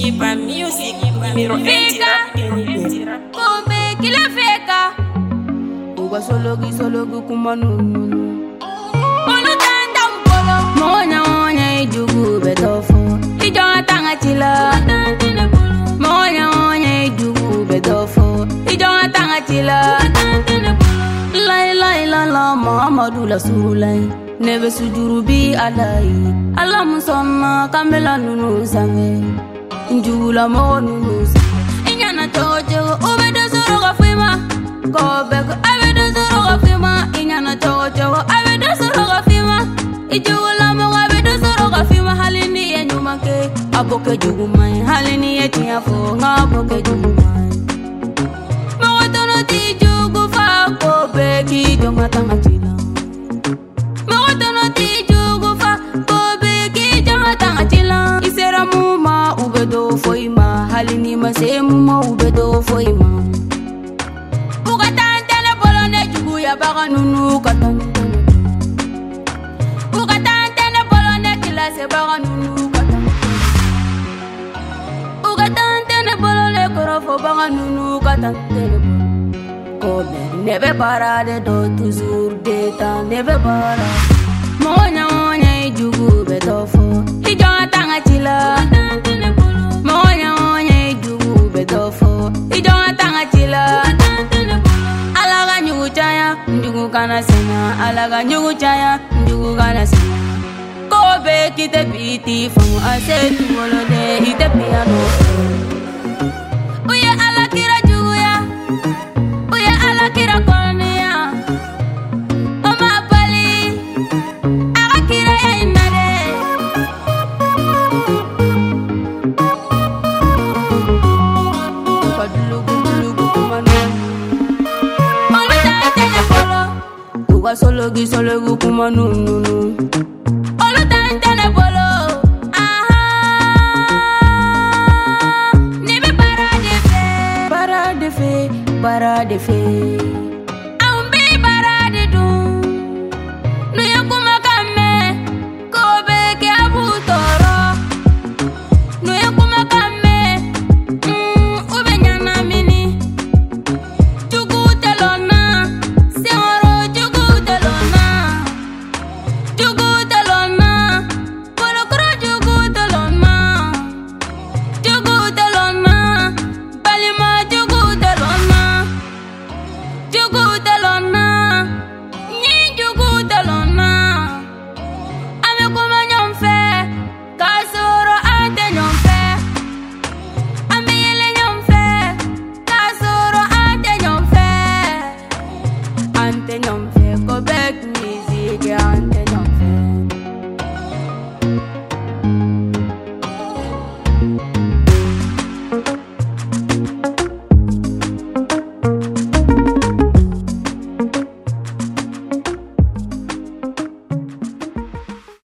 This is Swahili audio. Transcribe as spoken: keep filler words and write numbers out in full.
Kenyipa Music, numero Fika, Kombe kila feka. Uga sologi sologi kumanunu. Olu tanda mpolo. Monya monya ijugu betofo. Ijonga tanga chila. Monya monya ijugu betofo. Ijonga tanga chila. Lai lai la la Muhammadu Rasulullah. Nebe sujuru bi alai. Allah musonna kamela nunu same. Njula mo nunu same. Inyana tojo ubedo soro gafima. Kobeko Abedo soro gafima. Inyana tojo abedo soro gafima. Ijula mo abedo soro gafima. Halini ye nyumake. aboke jugumai. Halini ye tiafo ngaboke jugumai. Mawotono ti jugu fa kobe ki Jonga tanga chila. Mawotono ti jugu fa kobe ki jonga tanga chila. Isera muma ubedo foima. Halini masemu ma ubedo foima. Ukatantene bolone jugu ya baga nunu Katantene. Ukatantene bolone kilase baga nunu katantene Ukatantene bolone korofo baga nunu katantene Kobe nebe parade do toujours deta nebe para. Monya monya ijugu betofo Ijonga tanga chila Monya monya ijugu betofo Ijonga tanga chila Alaga nyugu chaya Njugu kana senya Alaga nyugu chaya Njugu kana senya Kobe kite biti Fangu ase tuwolo de ite piano Uye ala kira jugu ya Uye ala kira koloni ya Oma pali Aga kira ya inade Kadulugu dulugu kumanunu. Olu tantene polo Uga sologi sologi kumanunu. Olu tantene polo Aha Nibi para de fe Para de fe, para de fe.